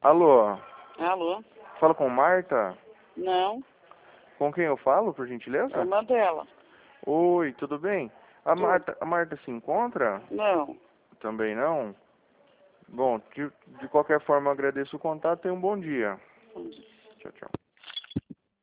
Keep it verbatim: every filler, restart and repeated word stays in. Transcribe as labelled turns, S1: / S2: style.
S1: Alô?
S2: Alô?
S1: Fala com Marta?
S2: Não,
S1: Com quem eu falo, por gentileza?
S2: é uma dela.
S1: Oi, tudo bem? A
S2: Tudo.
S1: Marta, a Marta se encontra?
S2: Não.
S1: Também não? Bom, de, de qualquer forma, eu agradeço o contato e um bom dia. Tchau, tchau.